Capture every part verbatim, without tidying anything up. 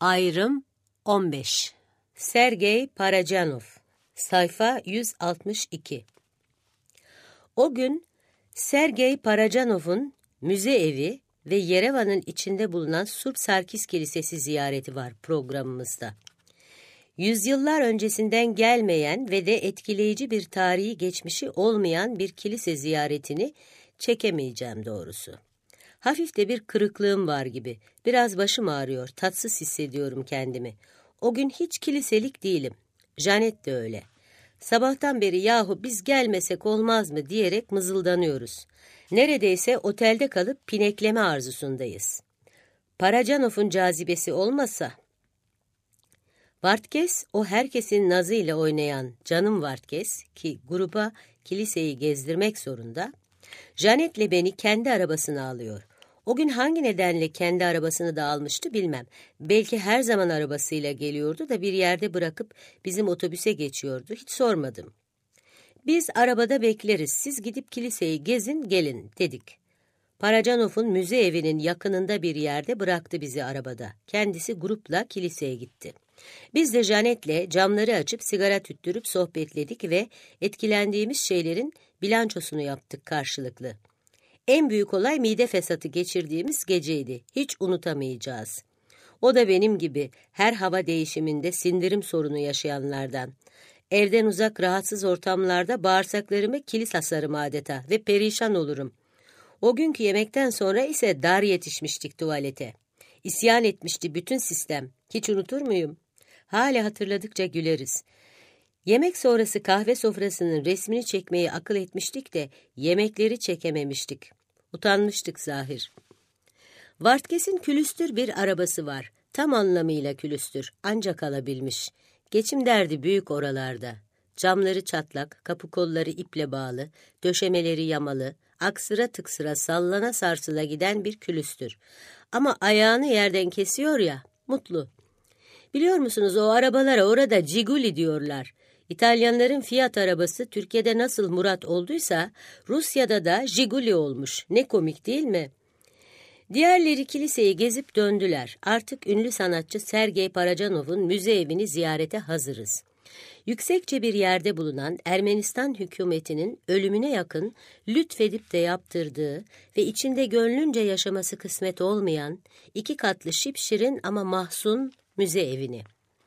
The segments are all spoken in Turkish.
Ayrım on beş. Sergey Parajanov. Sayfa yüz altmış iki. O gün Sergey Parajanov'un müze evi ve Yerevan'ın içinde bulunan Surp Sarkis Kilisesi ziyareti var programımızda. Yüzyıllar öncesinden gelmeyen ve de etkileyici bir tarihi geçmişi olmayan bir kilise ziyaretini çekemeyeceğim doğrusu. Hafif de bir kırıklığım var gibi. Biraz başım ağrıyor, tatsız hissediyorum kendimi. O gün hiç kiliselik değilim. Janet de öyle. Sabahtan beri yahu biz gelmesek olmaz mı diyerek mızıldanıyoruz. Neredeyse otelde kalıp pinekleme arzusundayız. Parajanov'un cazibesi olmasa... Vartkes, o herkesin nazıyla oynayan canım Vartkes ki gruba kiliseyi gezdirmek zorunda, Janet'le beni kendi arabasına alıyor. O gün hangi nedenle kendi arabasını da almıştı bilmem. Belki her zaman arabasıyla geliyordu da bir yerde bırakıp bizim otobüse geçiyordu. Hiç sormadım. Biz arabada bekleriz, siz gidip kiliseyi gezin gelin dedik. Parajanov'un müze evinin yakınında bir yerde bıraktı bizi arabada. Kendisi grupla kiliseye gitti. Biz de Janet'le camları açıp sigara tüttürüp sohbetledik ve etkilendiğimiz şeylerin bilançosunu yaptık karşılıklı. En büyük olay mide fesatı geçirdiğimiz geceydi. Hiç unutamayacağız. O da benim gibi her hava değişiminde sindirim sorunu yaşayanlardan. Evden uzak rahatsız ortamlarda bağırsaklarımı kilis asarım adeta ve perişan olurum. O günkü yemekten sonra ise dar yetişmiştik tuvalete. İsyan etmişti bütün sistem. Hiç unutur muyum? Hala hatırladıkça güleriz. Yemek sonrası kahve sofrasının resmini çekmeyi akıl etmiştik de yemekleri çekememiştik. Utanmıştık zahir. Vartkes'in külüstür bir arabası var. Tam anlamıyla külüstür. Ancak alabilmiş. Geçim derdi büyük oralarda. Camları çatlak, kapı kolları iple bağlı, döşemeleri yamalı, aksıra tıksıra sallana sarsıla giden bir külüstür. Ama ayağını yerden kesiyor ya, mutlu. Biliyor musunuz o arabalara orada Ciguli diyorlar. İtalyanların Fiat arabası Türkiye'de nasıl Murat olduysa Rusya'da da Jiguli olmuş. Ne komik değil mi? Diğerleri kiliseyi gezip döndüler. Artık ünlü sanatçı Sergey Parajanov'un müze evini ziyarete hazırız. Yüksekçe bir yerde bulunan Ermenistan hükümetinin ölümüne yakın lütfedip de yaptırdığı ve içinde gönlünce yaşaması kısmet olmayan iki katlı şipşirin ama mahzun müze evini.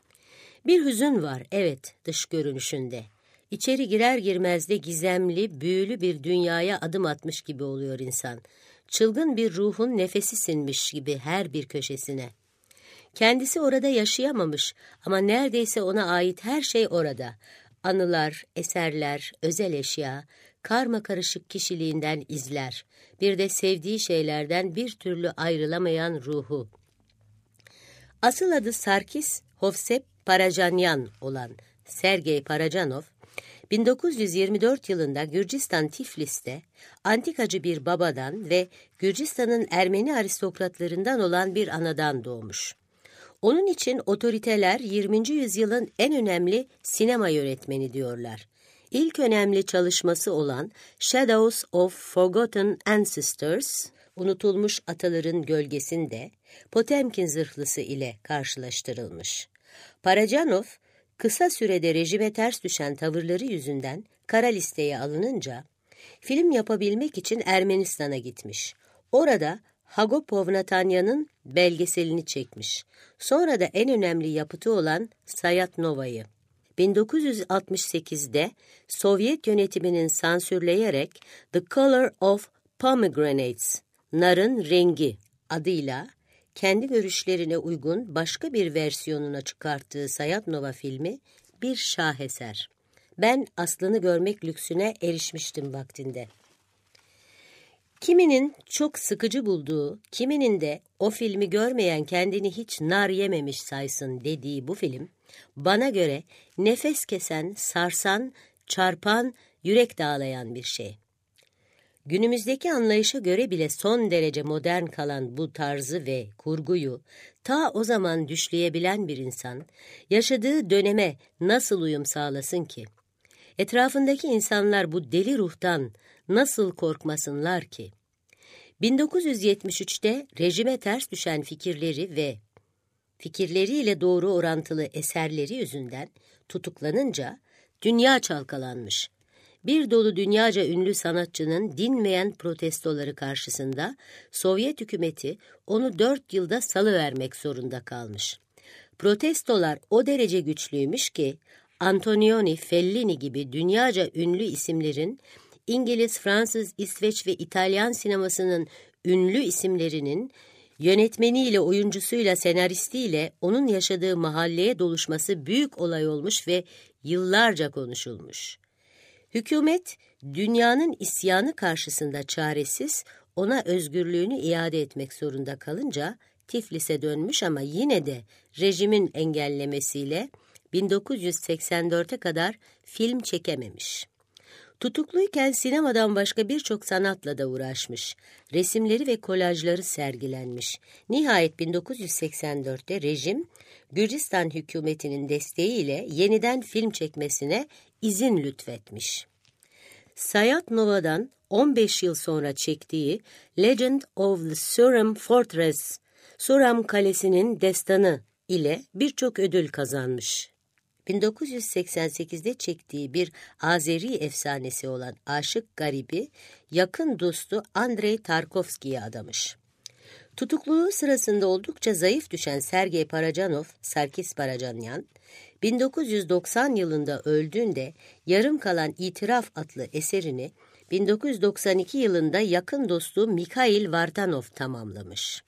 Bir hüzün var, evet, dış görünüşünde. İçeri girer girmez de gizemli, büyülü bir dünyaya adım atmış gibi oluyor insan. Çılgın bir ruhun nefesi sinmiş gibi her bir köşesine. Kendisi orada yaşayamamış ama neredeyse ona ait her şey orada. Anılar, eserler, özel eşya, karmakarışık kişiliğinden izler. Bir de sevdiği şeylerden bir türlü ayrılamayan ruhu. Asıl adı Sarkis Hovsep Parajanyan olan Sergey Parajanov, bin dokuz yüz yirmi dört yılında Gürcistan Tiflis'te antikacı bir babadan ve Gürcistan'ın Ermeni aristokratlarından olan bir anadan doğmuş. Onun için otoriteler yirminci yüzyılın en önemli sinema yönetmeni diyorlar. İlk önemli çalışması olan Shadows of Forgotten Ancestors, unutulmuş ataların gölgesinde Potemkin zırhlısı ile karşılaştırılmış. Parajanov, kısa sürede rejime ters düşen tavırları yüzünden kara listeye alınınca, film yapabilmek için Ermenistan'a gitmiş. Orada Hagopov Natanya'nın belgeselini çekmiş. Sonra da en önemli yapıtı olan Sayat Nova'yı. bin dokuz yüz altmış sekizde Sovyet yönetiminin sansürleyerek The Color of Pomegranates, Narın Rengi adıyla kendi görüşlerine uygun başka bir versiyonuna çıkarttığı Sayat Nova filmi bir şaheser. Ben aslını görmek lüksüne erişmiştim vaktinde. Kiminin çok sıkıcı bulduğu, kiminin de o filmi görmeyen kendini hiç nar yememiş saysın dediği bu film, bana göre nefes kesen, sarsan, çarpan, yürek dağlayan bir şey. Günümüzdeki anlayışa göre bile son derece modern kalan bu tarzı ve kurguyu ta o zaman düşleyebilen bir insan, yaşadığı döneme nasıl uyum sağlasın ki? Etrafındaki insanlar bu deli ruhtan nasıl korkmasınlar ki? bin dokuz yüz yetmiş üçte rejime ters düşen fikirleri ve fikirleriyle doğru orantılı eserleri yüzünden tutuklanınca dünya çalkalanmış. Bir dolu dünyaca ünlü sanatçının dinmeyen protestoları karşısında Sovyet hükümeti onu dört yılda salıvermek zorunda kalmış. Protestolar o derece güçlüymüş ki Antonioni, Fellini gibi dünyaca ünlü isimlerin, İngiliz, Fransız, İsveç ve İtalyan sinemasının ünlü isimlerinin yönetmeniyle, oyuncusuyla, senaristiyle onun yaşadığı mahalleye doluşması büyük olay olmuş ve yıllarca konuşulmuş. Hükümet, dünyanın isyanı karşısında çaresiz, ona özgürlüğünü iade etmek zorunda kalınca Tiflis'e dönmüş ama yine de rejimin engellemesiyle bin dokuz yüz seksen dört'e kadar film çekememiş. Tutukluyken sinemadan başka birçok sanatla da uğraşmış. Resimleri ve kolajları sergilenmiş. Nihayet bin dokuz yüz seksen dört'te rejim, Gürcistan hükümetinin desteğiyle yeniden film çekmesine izin lütfetmiş. Sayat Nova'dan on beş yıl sonra çektiği Legend of the Suram Fortress, Suram Kalesi'nin destanı ile birçok ödül kazanmış. bin dokuz yüz seksen sekiz'de çektiği bir Azeri efsanesi olan Aşık Garibi, yakın dostu Andrei Tarkovski'ye adamış. Tutukluluğu sırasında oldukça zayıf düşen Sergey Parajanov, Sarkis Parajanyan, bin dokuz yüz doksan yılında öldüğünde yarım kalan İtiraf adlı eserini bin dokuz yüz doksan iki yılında yakın dostu Mikhail Vartanov tamamlamış.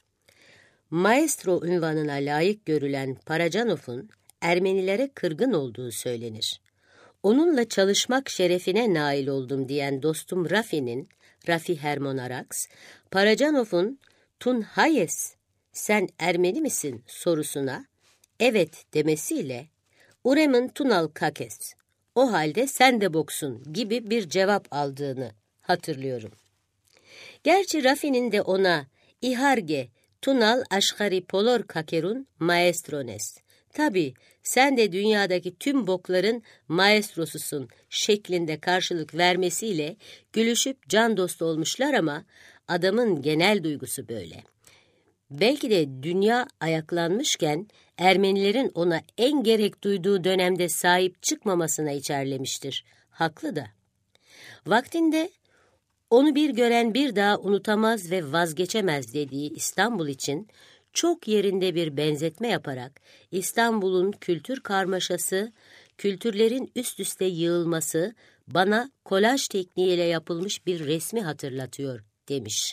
Maestro unvanına layık görülen Parajanov'un Ermenilere kırgın olduğu söylenir. Onunla çalışmak şerefine nail oldum diyen dostum Rafi'nin, Rafi Hermonaraks, Parajanov'un "Tun hayes, sen Ermeni misin?" sorusuna evet demesiyle "Uremin tunal kakes, o halde sen de boksun" gibi bir cevap aldığını hatırlıyorum. Gerçi Rafi'nin de ona "İharge, tunal aşkari polor kakerun maestrones, tabii sen de dünyadaki tüm bokların maestrosusun" şeklinde karşılık vermesiyle gülüşüp can dostu olmuşlar ama adamın genel duygusu böyle. Belki de dünya ayaklanmışken Ermenilerin ona en gerek duyduğu dönemde sahip çıkmamasına içerlemiştir. Haklı da. Vaktinde onu bir gören bir daha unutamaz ve vazgeçemez dediği İstanbul için çok yerinde bir benzetme yaparak İstanbul'un kültür karmaşası, kültürlerin üst üste yığılması bana kolaj tekniğiyle yapılmış bir resmi hatırlatıyor demiş.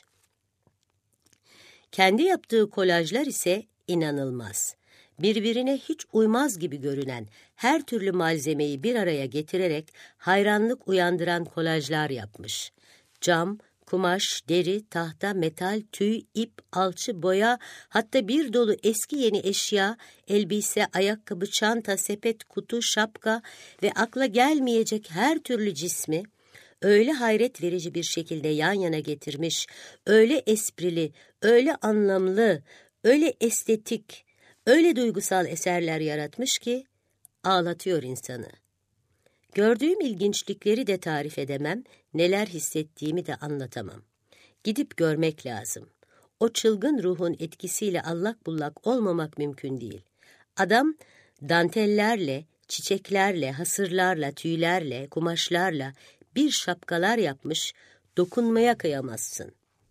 Kendi yaptığı kolajlar ise inanılmaz. Birbirine hiç uymaz gibi görünen her türlü malzemeyi bir araya getirerek hayranlık uyandıran kolajlar yapmış. Cam, kumaş, deri, tahta, metal, tüy, ip, alçı, boya, hatta bir dolu eski yeni eşya, elbise, ayakkabı, çanta, sepet, kutu, şapka ve akla gelmeyecek her türlü cismi öyle hayret verici bir şekilde yan yana getirmiş, öyle esprili, öyle anlamlı, öyle estetik, öyle duygusal eserler yaratmış ki ağlatıyor insanı. Gördüğüm ilginçlikleri de tarif edemem, neler hissettiğimi de anlatamam. Gidip görmek lazım. O çılgın ruhun etkisiyle allak bullak olmamak mümkün değil. Adam dantellerle, çiçeklerle, hasırlarla, tüylerle, kumaşlarla bir şapkalar yapmış, dokunmaya kıyamazsın.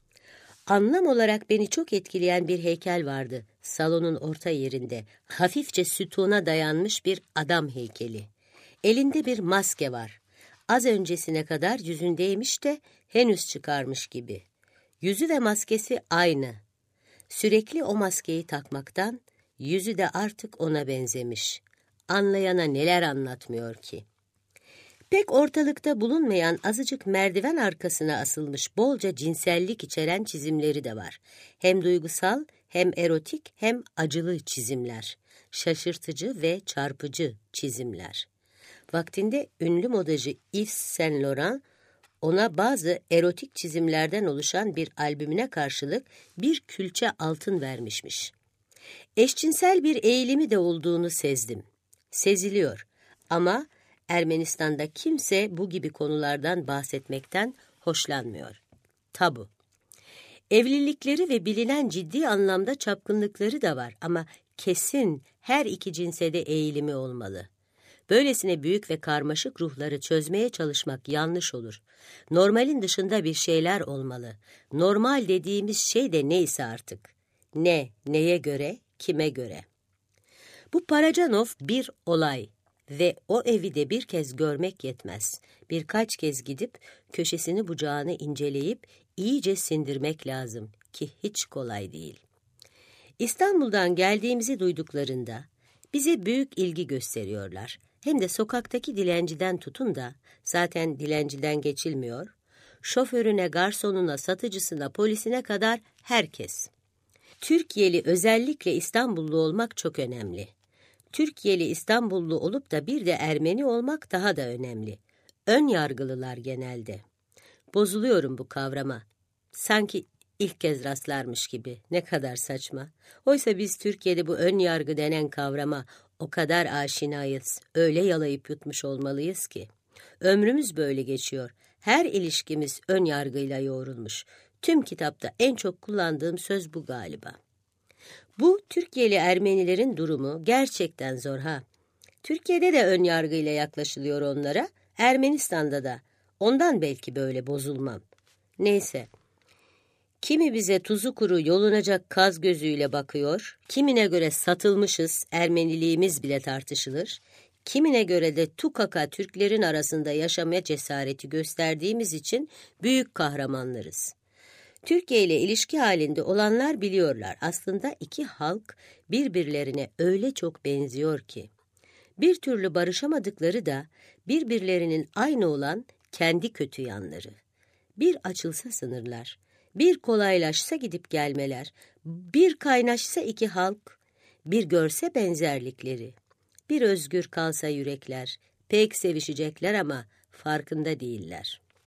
Anlam olarak beni çok etkileyen bir heykel vardı salonun orta yerinde. Hafifçe sütuna dayanmış bir adam heykeli. Elinde bir maske var. Az öncesine kadar yüzündeymiş de henüz çıkarmış gibi. Yüzü ve maskesi aynı. Sürekli o maskeyi takmaktan yüzü de artık ona benzemiş. Anlayana neler anlatmıyor ki. Pek ortalıkta bulunmayan azıcık merdiven arkasına asılmış bolca cinsellik içeren çizimleri de var. Hem duygusal, hem erotik, hem acılı çizimler. Şaşırtıcı ve çarpıcı çizimler. Vaktinde ünlü modacı Yves Saint Laurent ona bazı erotik çizimlerden oluşan bir albümüne karşılık bir külçe altın vermişmiş. Eşcinsel bir eğilimi de olduğunu sezdim. Seziliyor ama Ermenistan'da kimse bu gibi konulardan bahsetmekten hoşlanmıyor. Tabu. Evlilikleri ve bilinen ciddi anlamda çapkınlıkları da var ama kesin her iki cinse de eğilimi olmalı. Böylesine büyük ve karmaşık ruhları çözmeye çalışmak yanlış olur. Normalin dışında bir şeyler olmalı. Normal dediğimiz şey de neyse artık. Ne, neye göre, kime göre? Bu Parajanov bir olay ve o evi de bir kez görmek yetmez. Birkaç kez gidip köşesini bucağını inceleyip iyice sindirmek lazım ki hiç kolay değil. İstanbul'dan geldiğimizi duyduklarında bize büyük ilgi gösteriyorlar. Hem de sokaktaki dilenciden tutun da, zaten dilenciden geçilmiyor, şoförüne, garsonuna, satıcısına, polisine kadar herkes. Türkiye'li, özellikle İstanbullu olmak çok önemli. Türkiye'li İstanbullu olup da bir de Ermeni olmak daha da önemli. Ön yargılılar genelde. Bozuluyorum bu kavrama. Sanki ilk kez rastlarmış gibi. Ne kadar saçma. Oysa biz Türkiye'de bu ön yargı denen kavrama o kadar aşinayız, öyle yalayıp yutmuş olmalıyız ki. Ömrümüz böyle geçiyor. Her ilişkimiz ön yargıyla yoğrulmuş. Tüm kitapta en çok kullandığım söz bu galiba. Bu Türkiye'li Ermenilerin durumu gerçekten zor ha. Türkiye'de de ön yargıyla yaklaşılıyor onlara, Ermenistan'da da. Ondan belki böyle bozulmam. Neyse. Kimi bize tuzu kuru yolunacak kaz gözüyle bakıyor, kimine göre satılmışız, Ermeniliğimiz bile tartışılır, kimine göre de tukaka Türklerin arasında yaşamaya cesareti gösterdiğimiz için büyük kahramanlarız. Türkiye ile ilişki halinde olanlar biliyorlar, aslında iki halk birbirlerine öyle çok benziyor ki. Bir türlü barışamadıkları da birbirlerinin aynı olan kendi kötü yanları. Bir açılsa sınırlar, bir kolaylaşsa gidip gelmeler, bir kaynaşsa iki halk, bir görse benzerlikleri, bir özgür kalsa yürekler, pek sevişecekler ama farkında değiller.